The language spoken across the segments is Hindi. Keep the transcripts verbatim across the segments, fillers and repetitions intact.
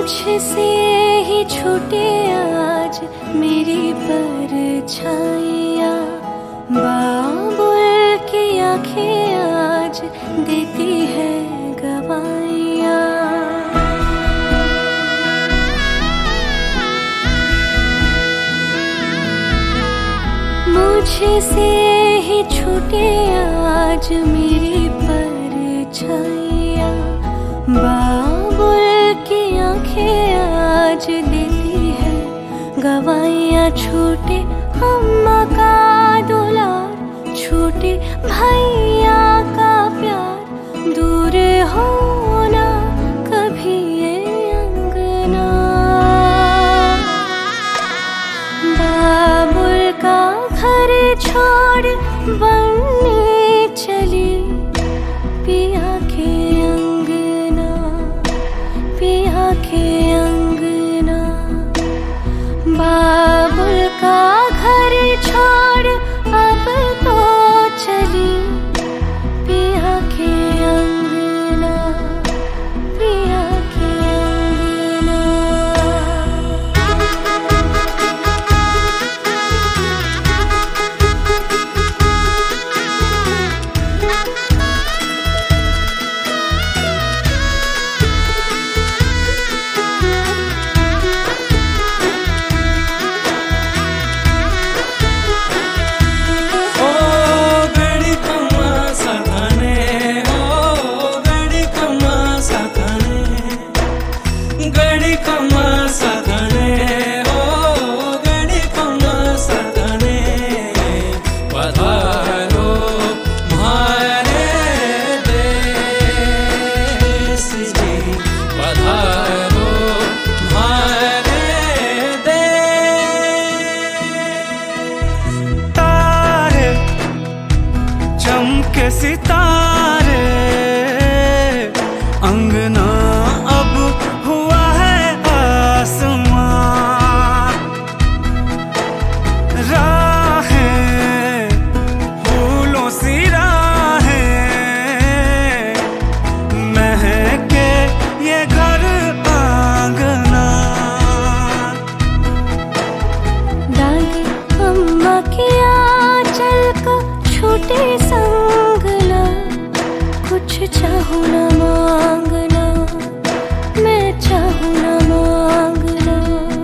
मुझसे ही छूटे आज मेरी परछाइयाँ, बाबुल की आंखें आज देती है गवाहियाँ। मुझसे ही छूटे आज मेरी परछाइयाँ, बाबुल की आंखें आज देती है गवाहियाँ। छूटे अम्मा का दुलार, छूटे भैया का प्यार, दूर होना कभी ये अंगना। बाबुल का घर छोड़ बनने चली पिया के अंगना, पिया के अंगना। बाबुल का घर छोड़ अब तो चली पिया के अंगना, पिया के अंगना। चमके सितारे, अंगना अब हुआ है आसमां। राहें फूलों सी राहें, महके ये घर आंगना। दादी अम्मा की आंचल को छूटे संगना, कुछ चाहूं न मांगना, मैं चाहूं न मांगना।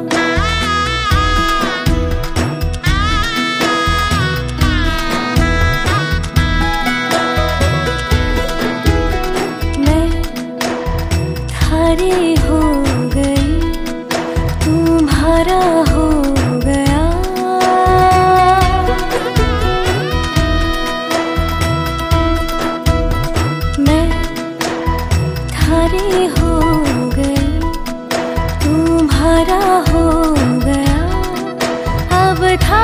मैं थारी हो गई, तुम्हारा हो गया। थारी हो गई, तुम्हारा हो गया। अब था